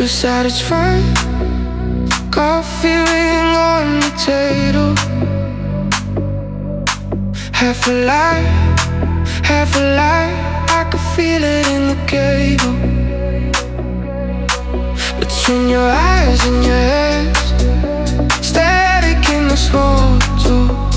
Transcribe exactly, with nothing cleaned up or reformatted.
satisfied. Coffee ring on the table. Half a lie, half a lie. I could feel it in the cable. Between your eyes and your hands, static in the small talk.